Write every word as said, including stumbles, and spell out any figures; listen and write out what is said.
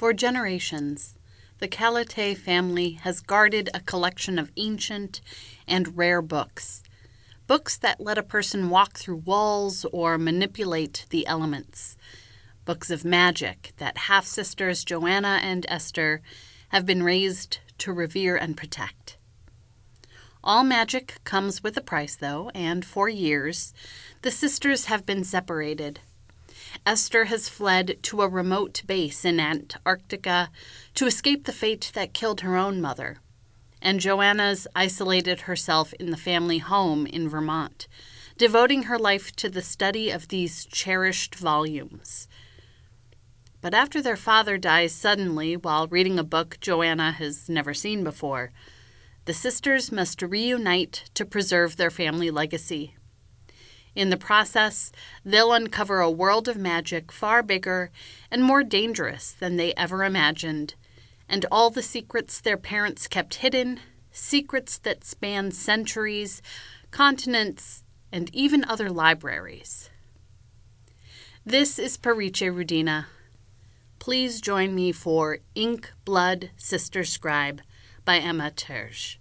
For generations, the Calatay family has guarded a collection of ancient and rare books, books that let a person walk through walls or manipulate the elements, books of magic that half-sisters Joanna and Esther have been raised to revere and protect. All magic comes with a price, though, and for years, the sisters have been separated. Esther has fled to a remote base in Antarctica to escape the fate that killed her own mother, and Joanna's isolated herself in the family home in Vermont, devoting her life to the study of these cherished volumes. But after their father dies suddenly while reading a book Joanna has never seen before, the sisters must reunite to preserve their family legacy. In the process, they'll uncover a world of magic far bigger and more dangerous than they ever imagined, and all the secrets their parents kept hidden, secrets that span centuries, continents, and even other libraries. This is Perice Rudina. Please join me for Ink, Blood, Sister Scribe by Emma Terge.